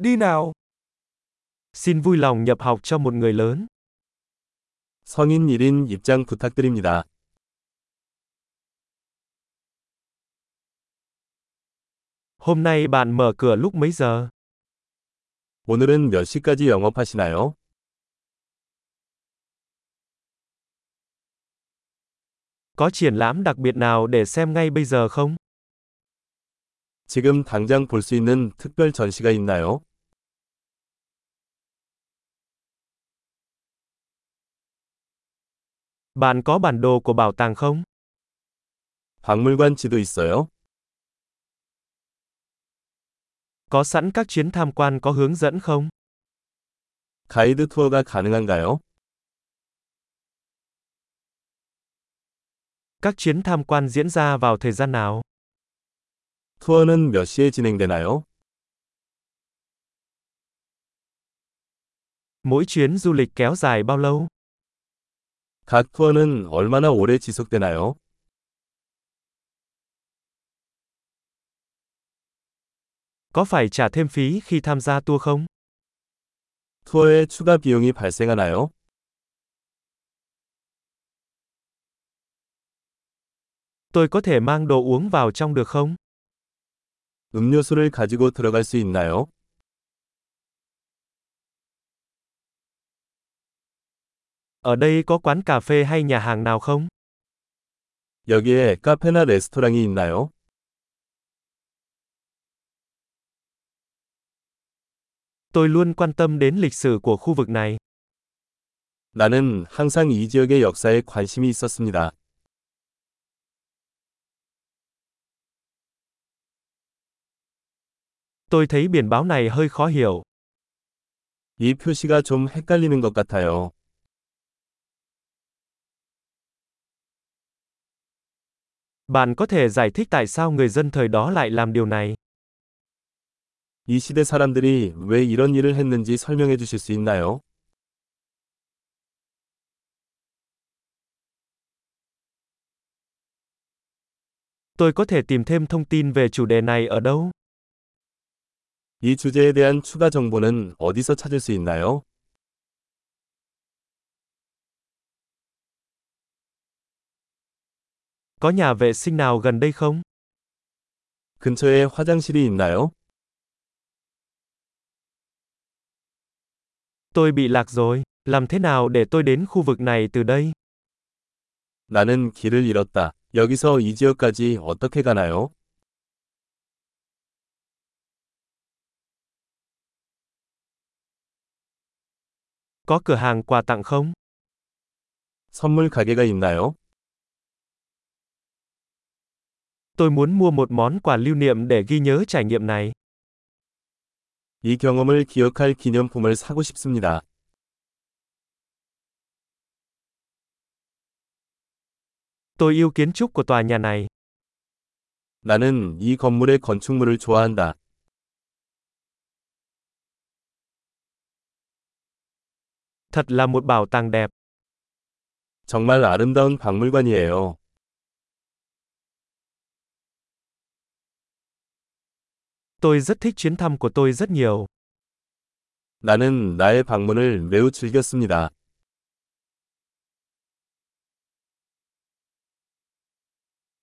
Đi nào. Xin vui lòng nhập học cho một người lớn. 성인 1인 입장 부탁드립니다. Hôm nay bạn mở cửa lúc mấy giờ? 오늘은 몇 시까지 영업하시나요? Có triển lãm đặc biệt nào để xem ngay bây giờ không? 지금 당장 볼 수 있는 특별 전시가 있나요? Bạn có bản đồ của bảo tàng không? 박물관 지도 있어요? Có sẵn các chuyến tham quan có hướng dẫn không? 가이드 투어가 가능한가요? Các chuyến tham quan diễn ra vào thời gian nào? 투어는 몇 시에 진행되나요? Mỗi chuyến du lịch kéo dài bao lâu? 각 투어는 얼마나 오래 지속되나요? Có phải trả thêm phí khi tham gia tour không? 투어에 추가 비용이 발생하나요? Tôi có thể mang đồ uống vào trong được không? 음료수를 가지고 들어갈 수 있나요? Ở đây có quán cà phê hay nhà hàng nào không? 여기에 카페나 레스토랑이 있나요? Tôi luôn quan tâm đến lịch sử của khu vực này. 나는 항상 이 지역의 역사에 관심이 있었습니다. Tôi thấy biển báo này hơi khó hiểu. 이 표시가 좀 헷갈리는 것 같아요. Bạn có thể giải thích tại sao người dân thời đó lại làm điều này? 이 시대 사람들이 왜 이런 일을 했는지 설명해 주실 수 있나요? Tôi có thể tìm thêm thông tin về chủ đề này ở đâu? 이 주제에 대한 추가 정보는 어디서 찾을 수 있나요? Có nhà vệ sinh nào gần đây không? 근처에 화장실이 있나요? Tôi bị lạc rồi. Làm thế nào để tôi đến khu vực này từ đây? 나는 길을 잃었다. 여기서 이 지역까지 어떻게 가나요? Có cửa hàng quà tặng không? 선물 가게가 있나요? Tôi muốn mua một món quà lưu niệm để ghi nhớ trải nghiệm này. 이 경험을 기억할 기념품을 사고 싶습니다. Tôi yêu kiến trúc của tòa nhà này. 나는 이 건물의 건축물을 좋아한다. Thật là một bảo tàng đẹp. 정말 아름다운 박물관이에요. Tôi rất thích chuyến thăm của tôi rất nhiều. 나는 나의 방문을 매우 즐겼습니다.